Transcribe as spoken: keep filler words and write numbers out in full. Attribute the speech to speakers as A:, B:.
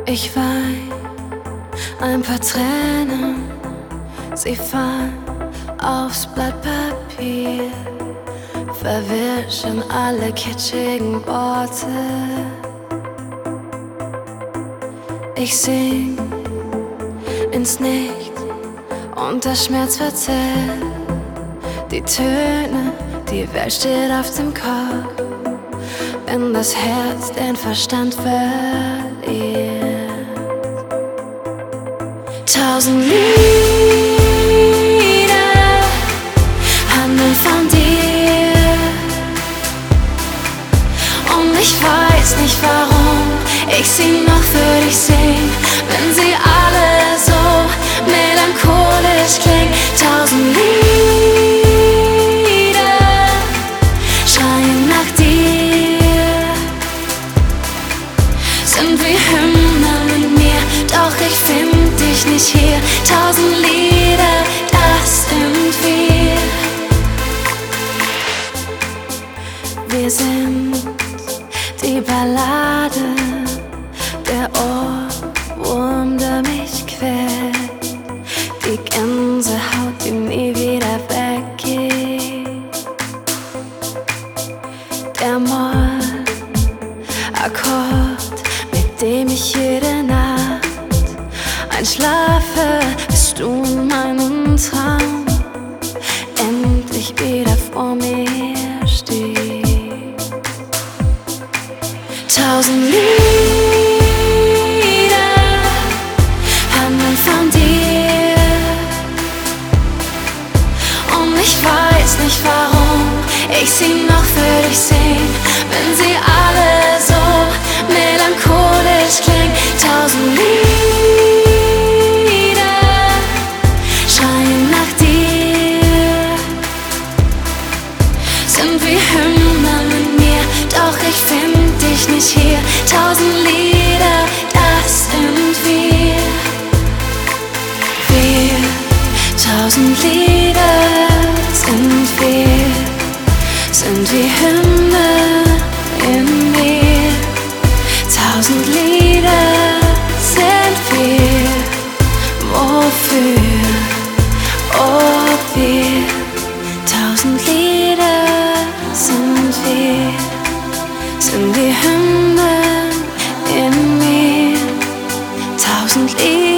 A: Ich wein ein paar Tränen, sie fallen aufs Blatt Papier, verwischen alle kitschigen Worte. Ich sing ins Nichts und der Schmerz verzerrt die Töne, die Welt steht auf dem Kopf, wenn das Herz den Verstand verliert. Tausend Lieder handeln von dir und ich weiß nicht warum ich sie noch für dich sing, wenn sie alle so melancholisch klingen. Tausend Lieder schreien nach dir, sind wie Hymnen in mir, doch ich find dich nicht hier. Tausend Lieder, das sind wir. Wir sind die Ballade, der Ohrwurm, der mich quält, die Gänsehaut, die nie wieder weggeht, der Moll-Akkord, mit dem ich jede Nacht einschlafe, bist du in meinem Traum endlich wieder vor mir stehst. Tausend Lieder handeln von dir und ich weiß nicht warum ich sie noch für dich sing, wenn sie alle so melancholisch klingen. Tausend Lieder schreien nach dir, sind wie Hymnen in mir, doch ich find dich nicht hier. Tausend Lieder, das sind wir. Wir, tausend Lieder sind wir, sind wie Hymnen in mir. Tausend Lieder sind wir, wofür, oh wir. Tausend Lieder sind wir, sind wie Hymnen in mir. Tausend Lieder